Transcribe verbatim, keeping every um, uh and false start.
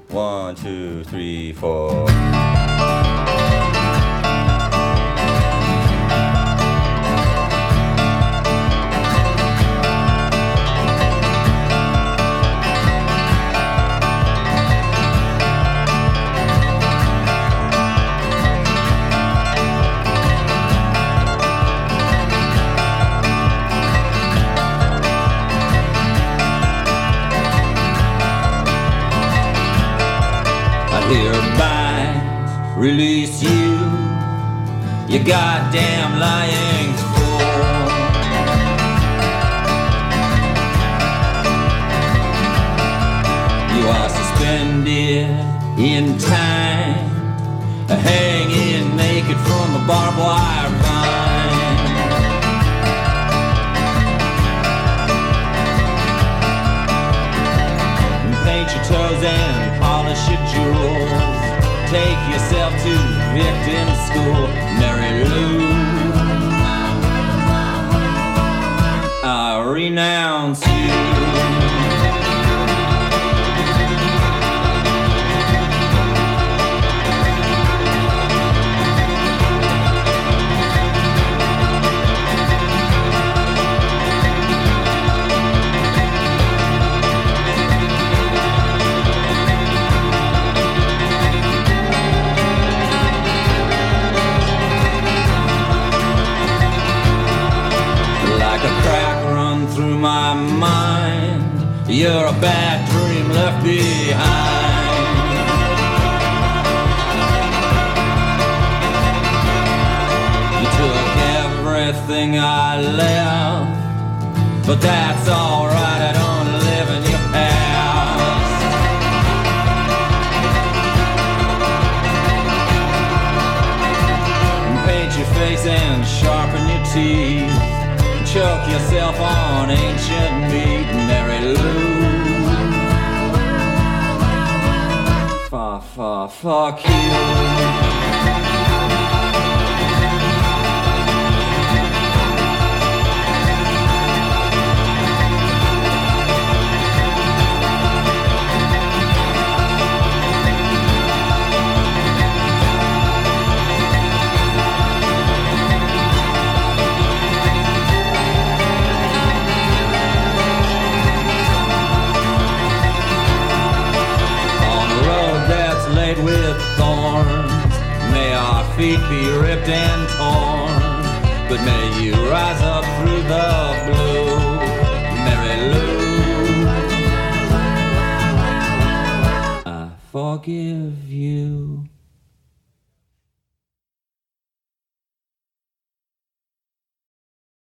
One, two, three, four. Hereby release you, you goddamn lying fool. You are suspended in time, hanging naked from a barbed wire vine. Paint your toes and polish your jewels. Take yourself to victim school, Mary Lou. I renounce you. Through my mind, you're a bad dream left behind. You took everything I left, but that's alright, I don't live in your past. Paint your face and sharpen your teeth. Choke yourself on ancient meat, Mary Lou. Fa, fa, fuck you. With thorns, may our feet be ripped and torn, but may you rise up through the blue, Mary Lou. I forgive you.